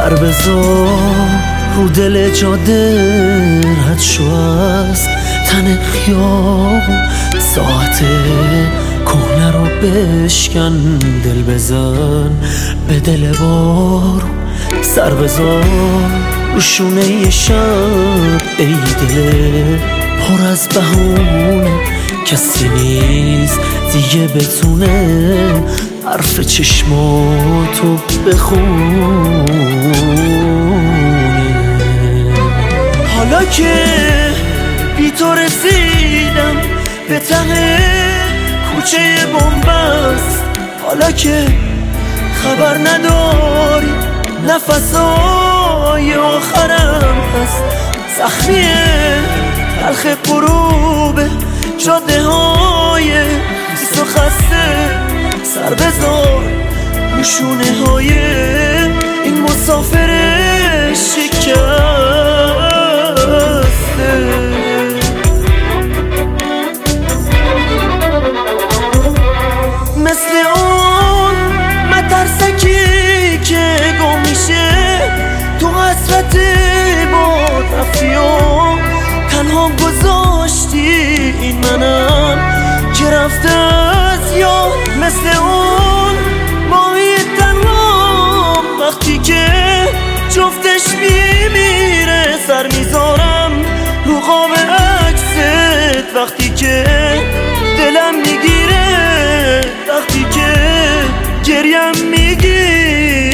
سر بذار رو دل جاده رد شو از تن خیابون، ساعت کهنه رو بشکن، دل بزن به دل بارون. سر بذار رو شونه ی شب ای دل پر از بهونه، کسی نیست دیگه بتونه حرف چشماتو بخونه. حالا که بی تو رسیدم به ته کوچه بنبست، حالا که خبر نداری نفسای آخرم هست، زخمی تلخ غروب جاده های خیس و خسته، سر بذار رو شونه های این مسافر شکسته. مثل اون مترسکی که گم میشه تو حسرت باد رفتی و تنها گذاشتی این منم که رفته از یاد. مثل اون ماهی تنها وقتی که جفتش میمیره، سر میذارم رو قاب عکست وقتی که دلم میگیره، وقتی که گریم میگیره.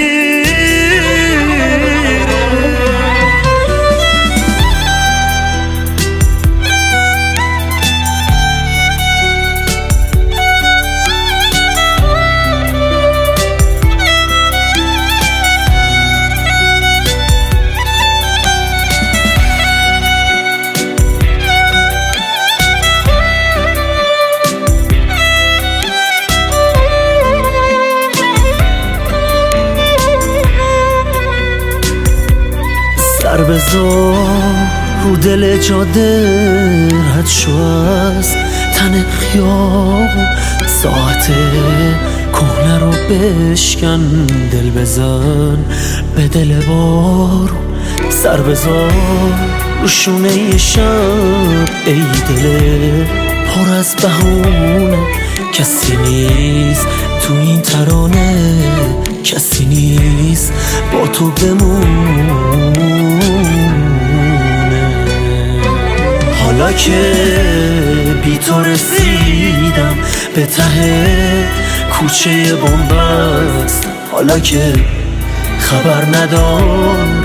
سر بذار رو دل جاده رد شو از تن خیابون، ساعت کهنه رو بشکن، دل بزن به دل بارون. سر بذار رو شونه ی شب ای دل پر از بهونه، کسی نیست تو این ترانه، کسی نیست با تو بمونه. حالا که بی تو رسیدم به ته کوچه بنبست، حالا که خبر نداری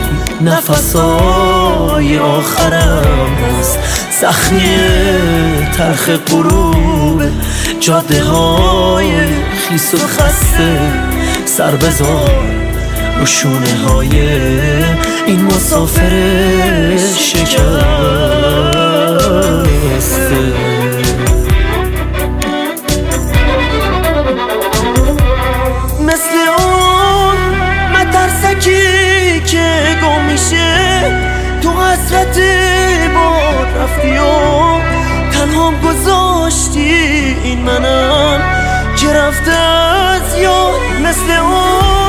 نفسای آخرم هست، زخمی تلخ غروب جاده های خیس و خسته، سر بذار رو شونه های این مسافر شکسته. مثل اون مترسکی که گم میشه تو حسرت باد رفتی و تنها گذاشتی این منم که رفته از یاد. مثل اون